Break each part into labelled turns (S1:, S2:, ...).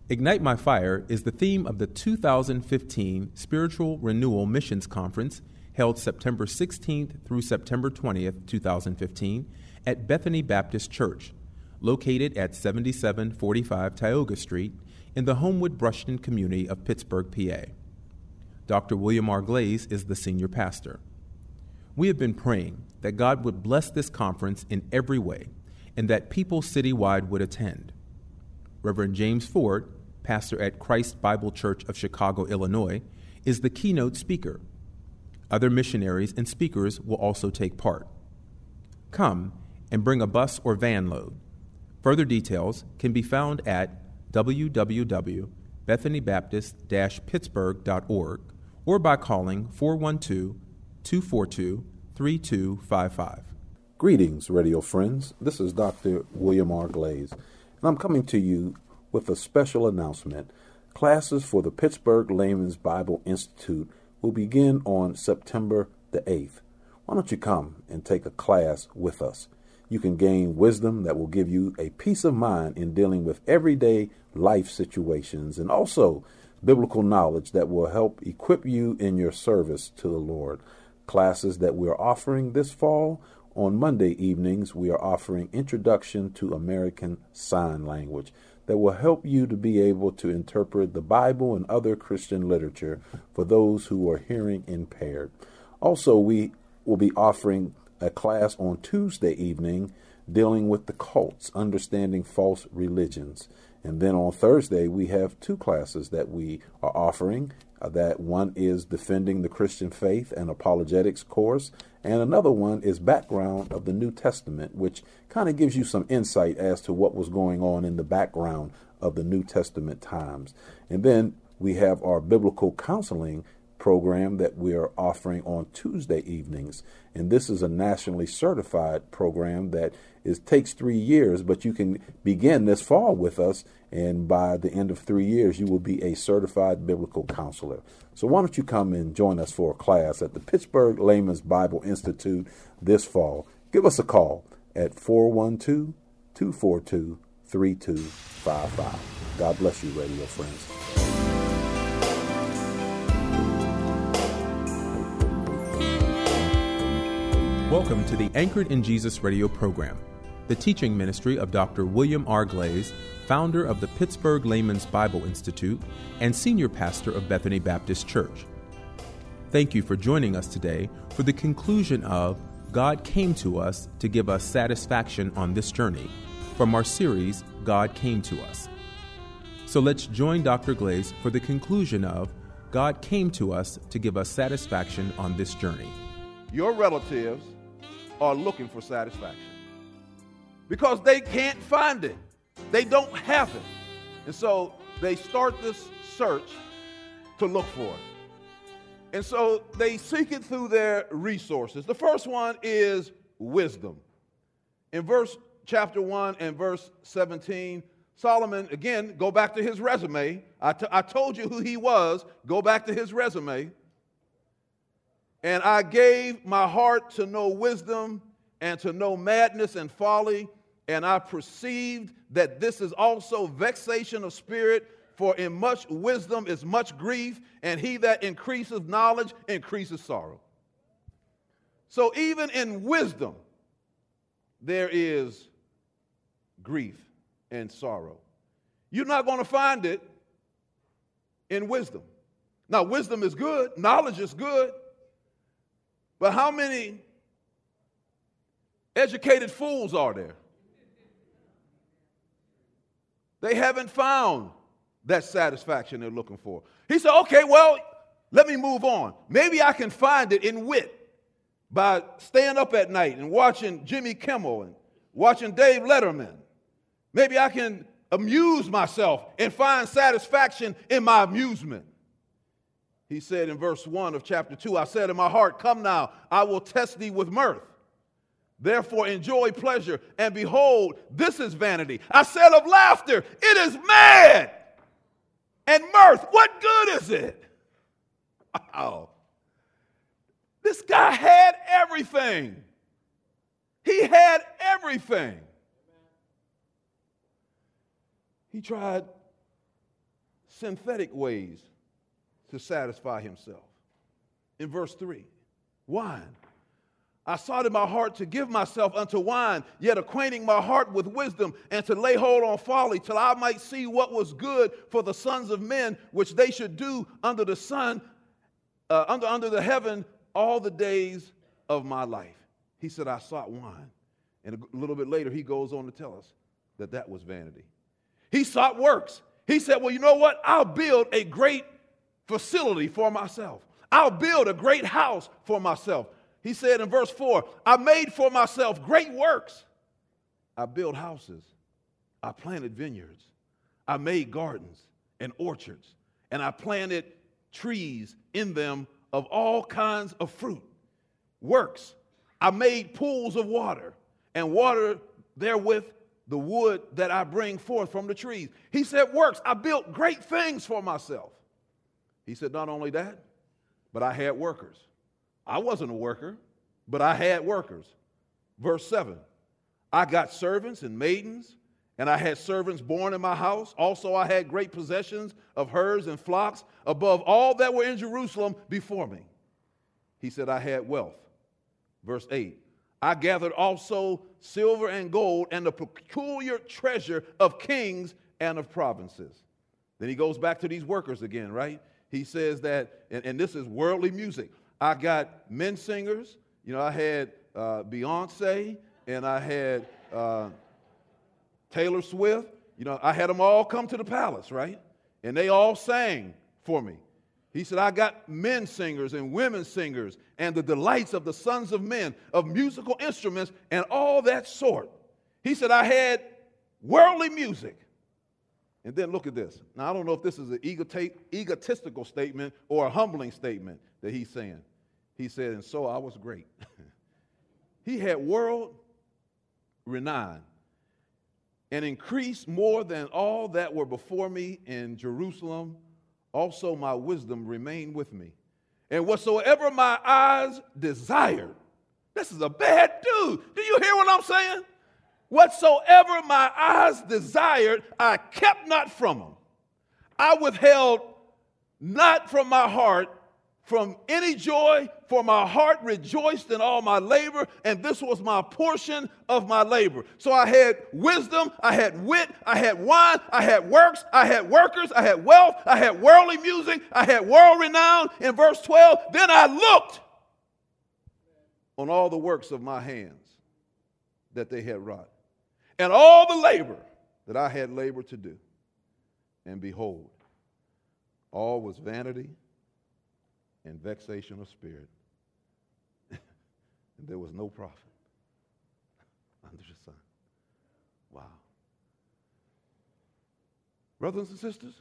S1: Ignite My Fire is the theme of the 2015 Spiritual Renewal Missions Conference held September 16th through September 20th, 2015 at Bethany Baptist Church, located at 7745 Tioga Street in the Homewood Brushton community of Pittsburgh, PA. Dr. William R. Glaze is the senior pastor. We have been praying that God would bless this conference in every way and that people citywide would attend. Reverend James Ford, pastor at Christ Bible Church of Chicago, Illinois, is the keynote speaker. Other missionaries and speakers will also take part. Come and bring a bus or van load. Further details can be found at www.bethanybaptist-pittsburgh.org or by calling 412-242-3255.
S2: Greetings, radio friends. This is Dr. William R. Glaze, and I'm coming to you with a special announcement. Classes for the Pittsburgh Layman's Bible Institute will begin on September the 8th. Why don't you come and take a class with us? You can gain wisdom that will give you a peace of mind in dealing with everyday life situations, and also biblical knowledge that will help equip you in your service to the Lord. Classes that we are offering this fall: on Monday evenings, we are offering Introduction to American Sign Language that will help you to be able to interpret the Bible and other Christian literature for those who are hearing impaired. Also, we will be offering a class on Tuesday evening dealing with the cults, understanding false religions. And then on Thursday, we have two classes that we are offering. That one is Defending the Christian Faith and Apologetics course, and another one is Background of the New Testament, which kind of gives you some insight as to what was going on in the background of the New Testament times. And then we have our biblical counseling program that we are offering on Tuesday evenings. And this is a nationally certified program that takes 3 years, but you can begin this fall with us, and by the end of 3 years, you will be a certified biblical counselor. So why don't you come and join us for a class at the Pittsburgh Layman's Bible Institute this fall? Give us a call at 412-242-3255. God bless you, radio friends.
S1: Welcome to the Anchored in Jesus radio program, the teaching ministry of Dr. William R. Glaze, founder of the Pittsburgh Layman's Bible Institute and senior pastor of Bethany Baptist Church. Thank you for joining us today for the conclusion of God Came to Us to Give Us Satisfaction on This Journey from our series, God Came to Us. So let's join Dr. Glaze for the conclusion of God Came to Us to Give Us Satisfaction on This Journey.
S3: Your relatives are looking for satisfaction because they can't find it. They don't have it. And so they start this search to look for it. And so they seek it through their resources. The first one is wisdom. In chapter 1 and verse 17, Solomon, again, go back to his resume. I told you who he was. Go back to his resume. And I gave my heart to know wisdom and to know madness and folly, and I perceived that this is also vexation of spirit, for in much wisdom is much grief, and he that increaseth knowledge increases sorrow. So even in wisdom, there is grief and sorrow. You're not going to find it in wisdom. Now, wisdom is good, knowledge is good, but how many educated fools are there? They haven't found that satisfaction they're looking for. He said, okay, well, let me move on. Maybe I can find it in wit by staying up at night and watching Jimmy Kimmel and watching Dave Letterman. Maybe I can amuse myself and find satisfaction in my amusement. He said in verse 1 of chapter 2, I said in my heart, come now, I will test thee with mirth. Therefore enjoy pleasure, and behold, this is vanity. I said of laughter, it is mad. And mirth, what good is it? Wow. This guy had everything. He had everything. He tried synthetic ways to satisfy himself. In verse 3, wine. I sought in my heart to give myself unto wine, yet acquainting my heart with wisdom, and to lay hold on folly, till I might see what was good for the sons of men, which they should do under the sun, under the heaven, all the days of my life. He said, I sought wine. And a little bit later, he goes on to tell us that that was vanity. He sought works. He said, well, you know what? I'll build a great facility for myself. I'll build a great house for myself. He said in verse 4, I made for myself great works. I built houses. I planted vineyards. I made gardens and orchards. And I planted trees in them of all kinds of fruit. Works. I made pools of water and watered therewith the wood that I bring forth from the trees. He said, works. I built great things for myself. He said, not only that, but I had workers. I wasn't a worker, but I had workers. Verse 7, I got servants and maidens, and I had servants born in my house. Also I had great possessions of herds and flocks above all that were in Jerusalem before me. He said, I had wealth. Verse 8, I gathered also silver and gold and the peculiar treasure of kings and of provinces. Then he goes back to these workers again, right? He says that, and this is worldly music. I got men singers. You know, I had Beyonce and I had Taylor Swift. You know, I had them all come to the palace, right? And they all sang for me. He said, I got men singers and women singers and the delights of the sons of men, of musical instruments and all that sort. He said, I had worldly music. And then look at this. Now, I don't know if this is an egotistical statement or a humbling statement that he's saying. He said, and so I was great. He had world renown and increased more than all that were before me in Jerusalem. Also my wisdom remained with me. And whatsoever my eyes desired. This is a bad dude. Do you hear what I'm saying? Whatsoever my eyes desired, I kept not from them. I withheld not from my heart from any joy, for my heart rejoiced in all my labor, and this was my portion of my labor. So I had wisdom, I had wit, I had wine, I had works, I had workers, I had wealth, I had worldly music, I had world renown. In verse 12, then I looked on all the works of my hands that they had wrought, and all the labor that I had labored to do. And behold, all was vanity and vexation of spirit. And there was no profit under the sun. Wow. Brothers and sisters,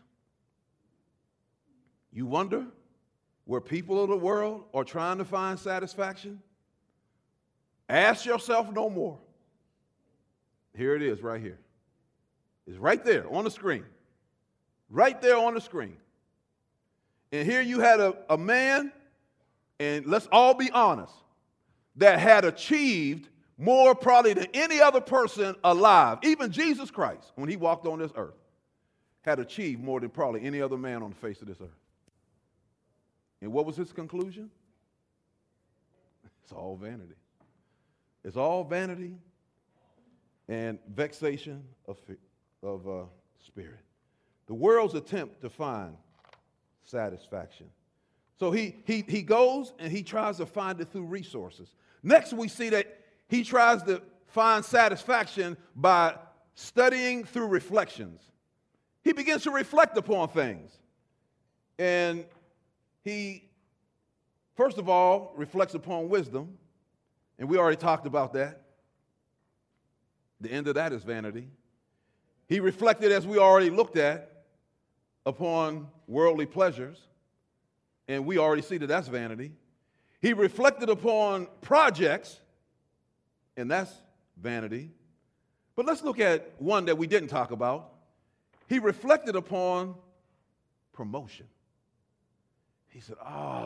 S3: you wonder where people of the world are trying to find satisfaction? Ask yourself no more. Here it is right here. It's right there on the screen. Right there on the screen. And here you had a man, and let's all be honest, that had achieved more probably than any other person alive. Even Jesus Christ, when he walked on this earth, had achieved more than probably any other man on the face of this earth. And what was his conclusion? It's all vanity. It's all vanity and vexation of spirit. The world's attempt to find satisfaction. So he goes and he tries to find it through resources. Next, we see that he tries to find satisfaction by studying through reflections. He begins to reflect upon things. And he, first of all, reflects upon wisdom. And we already talked about that. The end of that is vanity. He reflected, as we already looked at, upon worldly pleasures, and we already see that that's vanity. He reflected upon projects, and that's vanity. But let's look at one that we didn't talk about. He reflected upon promotion. He said,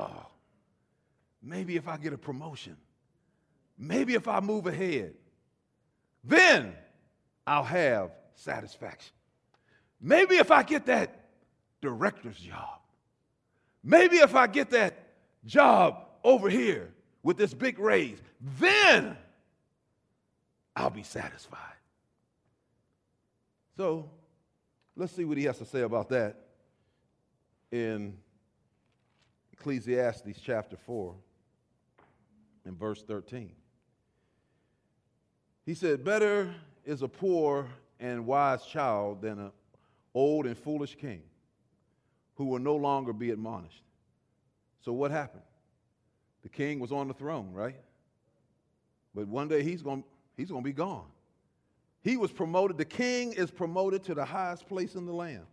S3: maybe if I get a promotion, maybe if I move ahead, then I'll have satisfaction. Maybe if I get that director's job. Maybe if I get that job over here with this big raise, then I'll be satisfied. So let's see what he has to say about that in Ecclesiastes chapter 4 and verse 13. He said, better is a poor and wise child than an old and foolish king who will no longer be admonished. So what happened? The king was on the throne, right? But one day he's going to be gone. He was promoted. The king is promoted to the highest place in the land.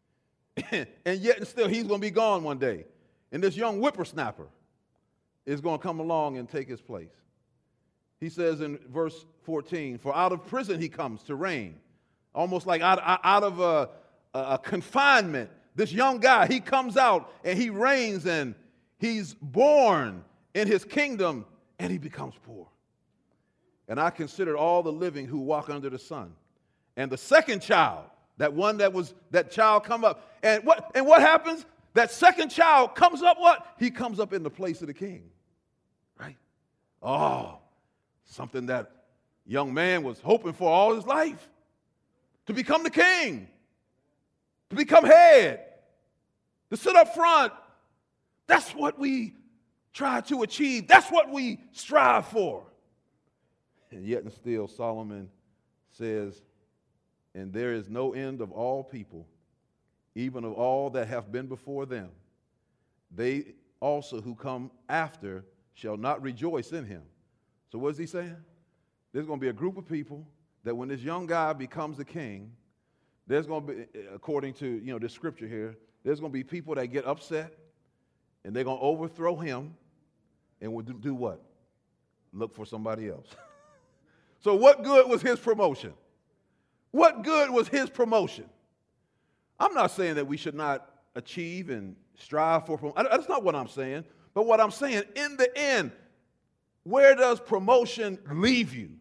S3: And yet and still he's going to be gone one day. And this young whippersnapper is going to come along and take his place. He says in verse 14, for out of prison he comes to reign. Almost like out of a confinement. This young guy, he comes out and he reigns, and he's born in his kingdom, and he becomes poor. And I consider all the living who walk under the sun. And the second child, that child come up. And what happens? That second child comes up what? He comes up in the place of the king. Right? Oh, something that young man was hoping for all his life. To become the king. To become head. To sit up front. That's what we try to achieve. That's what we strive for. And yet and still Solomon says, and there is no end of all people, even of all that have been before them. They also who come after shall not rejoice in him. So what is he saying? There's going to be a group of people that when this young guy becomes the king, there's going to be, according to this scripture here, there's going to be people that get upset, and they're going to overthrow him, and will do what? Look for somebody else. So what good was his promotion? What good was his promotion? I'm not saying that we should not achieve and strive for promotion. That's not what I'm saying. But what I'm saying, in the end, where does promotion leave you?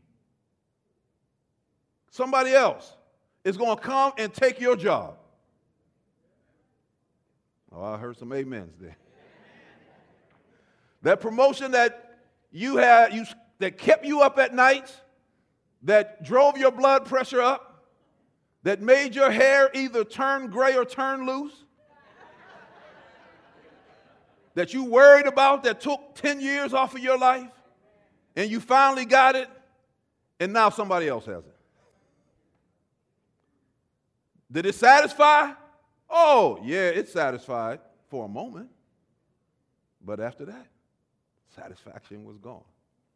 S3: Somebody else is going to come and take your job. Oh, I heard some amens there. That promotion that you had, that kept you up at night, that drove your blood pressure up, that made your hair either turn gray or turn loose, that you worried about, that took 10 years off of your life, and you finally got it, and now somebody else has it. Did it satisfy? Oh, yeah, it satisfied for a moment. But after that, satisfaction was gone.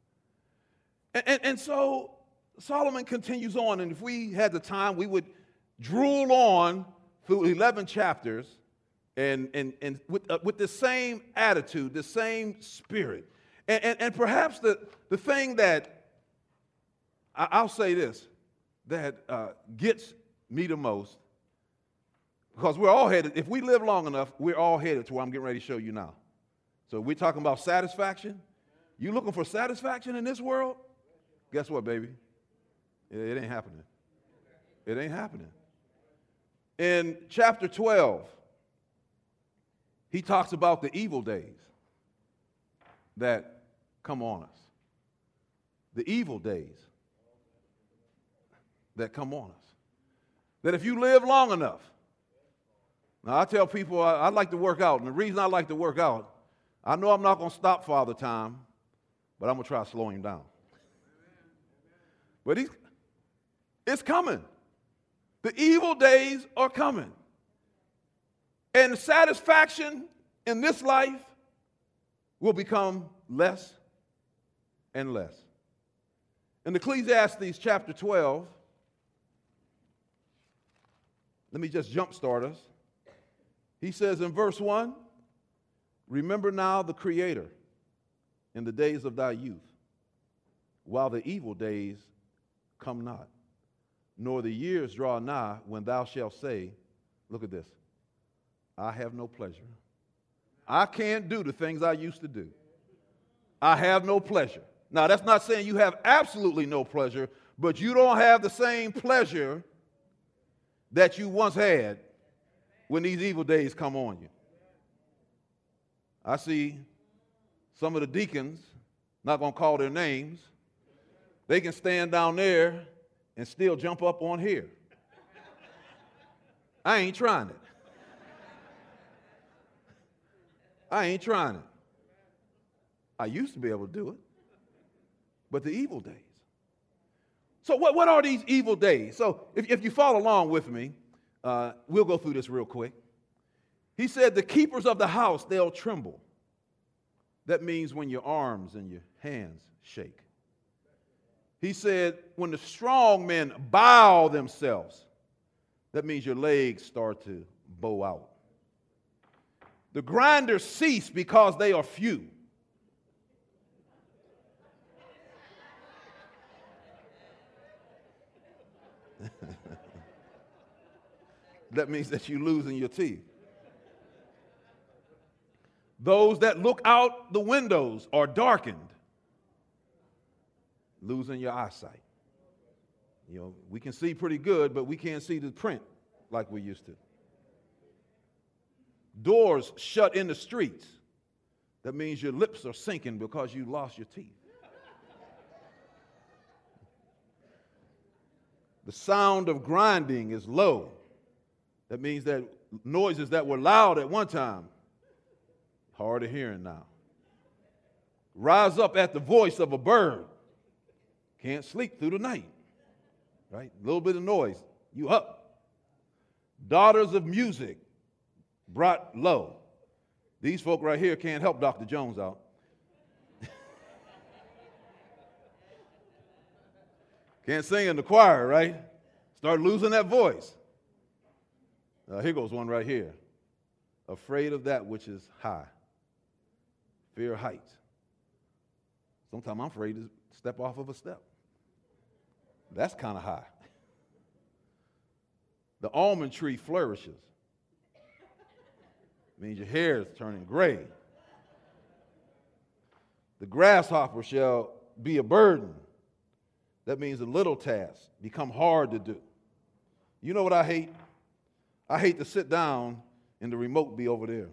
S3: And so Solomon continues on, and if we had the time, we would drool on through 11 chapters and with the same attitude, the same spirit. And perhaps the thing that, I'll say this, that gets me the most, because we're all headed, if we live long enough, we're all headed to where I'm getting ready to show you now. So we're talking about satisfaction. You looking for satisfaction in this world? Guess what, baby? It ain't happening. It ain't happening. In chapter 12, he talks about the evil days that come on us. The evil days that come on us. That if you live long enough, now I tell people I like to work out, and the reason I like to work out, I know I'm not going to stop Father Time, but I'm going to try to slow him down. But it's coming. The evil days are coming. And satisfaction in this life will become less and less. In Ecclesiastes chapter 12, let me just jumpstart us. He says in verse 1, remember now the Creator in the days of thy youth, while the evil days come not, nor the years draw nigh when thou shalt say, look at this, I have no pleasure. I can't do the things I used to do. I have no pleasure. Now, that's not saying you have absolutely no pleasure, but you don't have the same pleasure that you once had when these evil days come on you. I see some of the deacons, not going to call their names, they can stand down there and still jump up on here. I ain't trying it. I ain't trying it. I used to be able to do it, but the evil days. So what are these evil days? So if you follow along with me, we'll go through this real quick. He said, the keepers of the house, they'll tremble. That means when your arms and your hands shake. He said, when the strong men bow themselves, that means your legs start to bow out. The grinders cease because they are few. That means that you're losing your teeth. Those that look out the windows are darkened, losing your eyesight. You know, we can see pretty good, but we can't see the print like we used to. Doors shut in the streets. That means your lips are sinking because you lost your teeth. The sound of grinding is low. That means that noises that were loud at one time, hard of hearing now. Rise up at the voice of a bird. Can't sleep through the night. Right? A little bit of noise, you up. Daughters of music brought low. These folk right here can't help Dr. Jones out. Can't sing in the choir, right? Start losing that voice. Here goes one right here. Afraid of that which is high. Fear heights. Sometimes I'm afraid to step off of a step. That's kind of high. The almond tree flourishes. Means your hair is turning gray. The grasshopper shall be a burden. That means a little task become hard to do. You know what I hate? I hate to sit down and the remote be over there.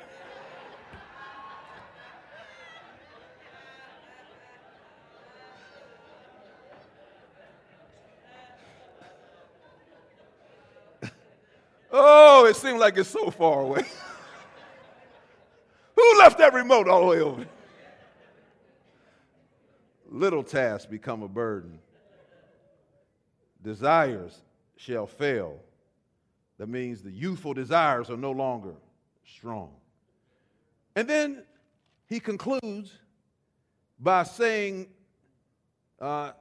S3: Oh, it seems like it's so far away. Who left that remote all the way over there? Little tasks become a burden. Desires shall fail. That means the youthful desires are no longer strong. And then he concludes by saying, ever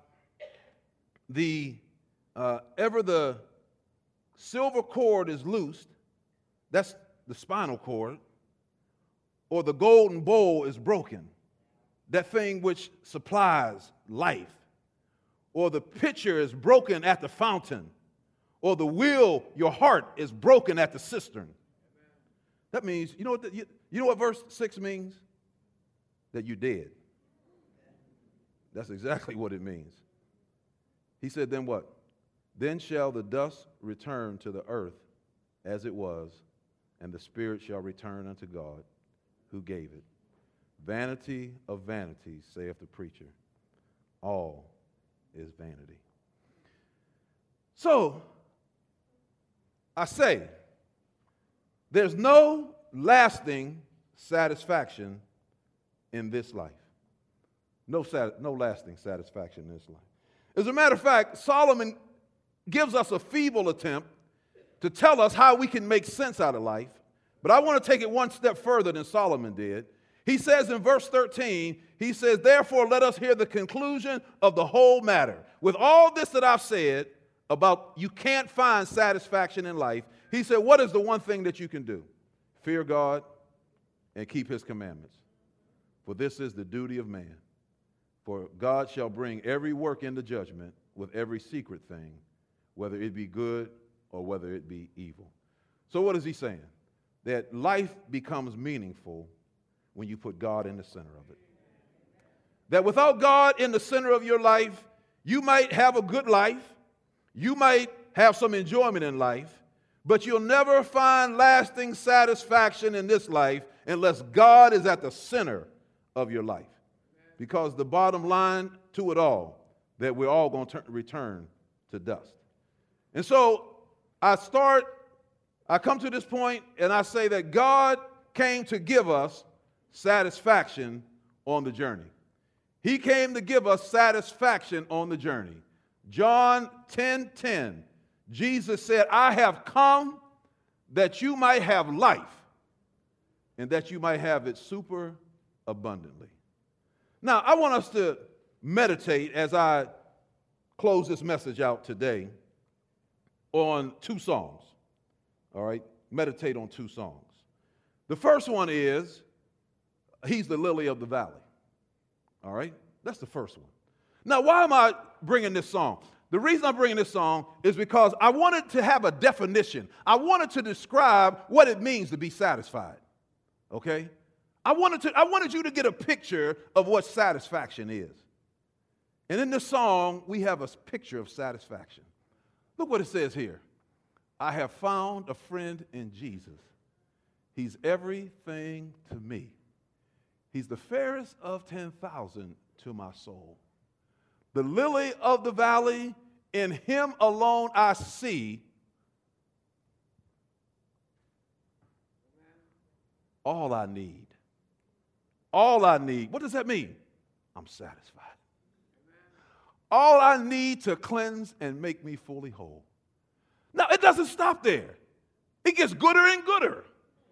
S3: the silver cord is loosed, that's the spinal cord, or the golden bowl is broken, that thing which supplies life, or the pitcher is broken at the fountain, or the wheel, your heart, is broken at the cistern. That means, you know what verse 6 means? That you're dead. That's exactly what it means. He said, then what? Then shall the dust return to the earth as it was, and the spirit shall return unto God who gave it. Vanity of vanities, saith the preacher. All is vanity. So, I say, there's no lasting satisfaction in this life. No lasting satisfaction in this life. As a matter of fact, Solomon gives us a feeble attempt to tell us how we can make sense out of life. But I want to take it one step further than Solomon did. He says in verse 13, he says, therefore let us hear the conclusion of the whole matter. With all this that I've said about you can't find satisfaction in life, he said, what is the one thing that you can do? Fear God and keep his commandments. For this is the duty of man. For God shall bring every work into judgment with every secret thing, whether it be good or whether it be evil. So what is he saying? That life becomes meaningful when you put God in the center of it. That without God in the center of your life, you might have a good life, you might have some enjoyment in life, But you'll never find lasting satisfaction in this life unless God is at the center of your life. Because the bottom line to it all, that we're all going to return to dust. And so I come to this point and I say that God came to give us satisfaction on the journey. He came to give us satisfaction on the journey. John 10:10, Jesus said, I have come that you might have life and that you might have it super abundantly. Now, I want us to meditate as I close this message out today on two songs. All right? Meditate on two songs. The first one is, He's the Lily of the Valley. All right? That's the first one. Now, why am I bringing this song? The reason I'm bringing this song is because I wanted to have a definition. I wanted to describe what it means to be satisfied. Okay? I wanted you to get a picture of what satisfaction is. And in this song, we have a picture of satisfaction. Look what it says here. I have found a friend in Jesus. He's everything to me. He's the fairest of 10,000 to my soul. The lily of the valley, in him alone I see all I need. All I need. What does that mean? I'm satisfied. All I need to cleanse and make me fully whole. Now, it doesn't stop there. It gets gooder and gooder.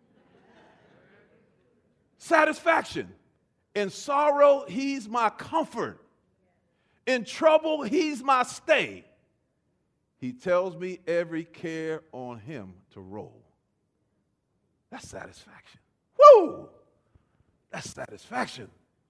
S3: Satisfaction. In sorrow, he's my comfort. In trouble, he's my stay. He tells me every care on him to roll. That's satisfaction. Woo! That's satisfaction.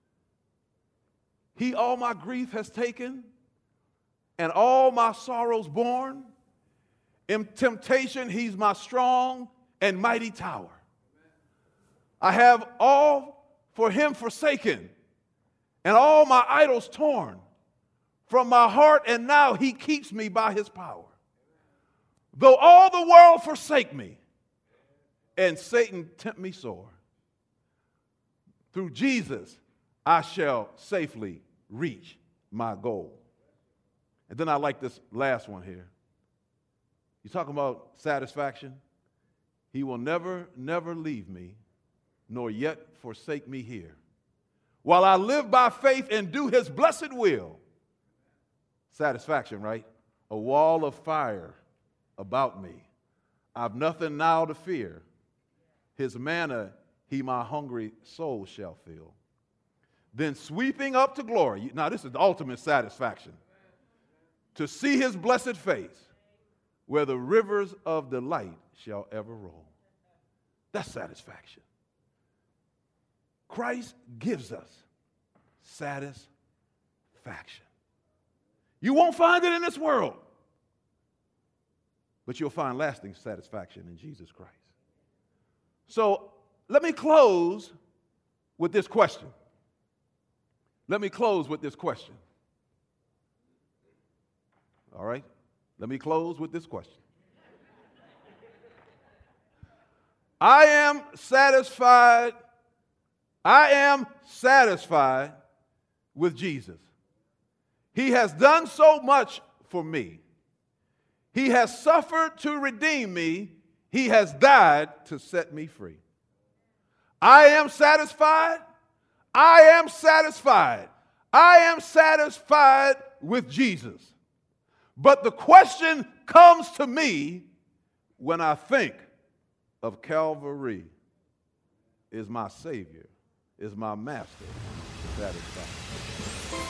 S3: He all my grief has taken and all my sorrows borne. In temptation, he's my strong and mighty tower. I have all for him forsaken and all my idols torn from my heart, and now he keeps me by his power. Though all the world forsake me and Satan tempt me sore, through Jesus I shall safely reach my goal. And then I like this last one here. You talking about satisfaction? He will never, never leave me, nor yet forsake me here. While I live by faith and do his blessed will. Satisfaction, right? A wall of fire about me. I've nothing now to fear. His manna he my hungry soul shall fill. Then sweeping up to glory. Now this is the ultimate satisfaction. To see his blessed face, where the rivers of delight shall ever roll. That's satisfaction. Christ gives us satisfaction. You won't find it in this world, but you'll find lasting satisfaction in Jesus Christ. So let me close with this question. Let me close with this question. All right? Let me close with this question. I am satisfied with Jesus. He has done so much for me. He has suffered to redeem me. He has died to set me free. I am satisfied. I am satisfied. I am satisfied with Jesus. But the question comes to me when I think of Calvary. Is my Savior, is my Master satisfied?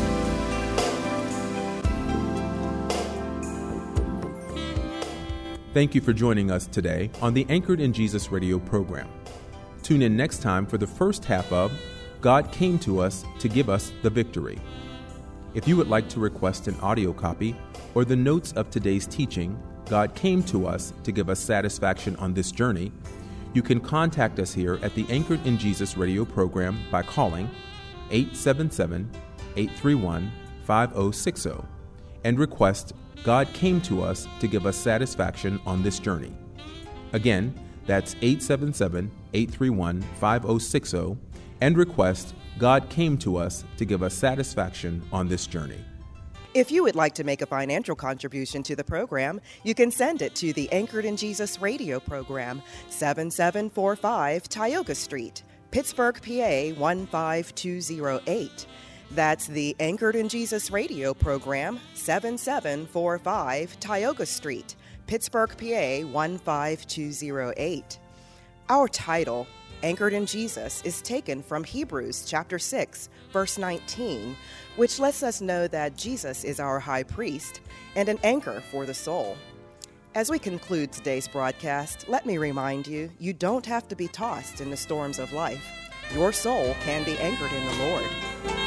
S1: Thank you for joining us today on the Anchored in Jesus radio program. Tune in next time for the first half of God Came to Us to Give Us the Victory. If you would like to request an audio copy or the notes of today's teaching, God Came to Us to Give Us Satisfaction on This Journey, you can contact us here at the Anchored in Jesus radio program by calling 877-831-5060 and request God Came to Us to Give Us Satisfaction on This Journey. Again, that's 877-831-5060, and request God Came to Us to give us satisfaction on this journey.
S4: If you would like to make a financial contribution to the program, you can send it to the Anchored in Jesus radio program, 7745 Tioga Street, Pittsburgh, PA 15208. That's the Anchored in Jesus radio program, 7745 Tioga Street, Pittsburgh, PA 15208. Our title, Anchored in Jesus, is taken from Hebrews chapter 6, verse 19, which lets us know that Jesus is our high priest and an anchor for the soul. As we conclude today's broadcast, let me remind you, you don't have to be tossed in the storms of life. Your soul can be anchored in the Lord.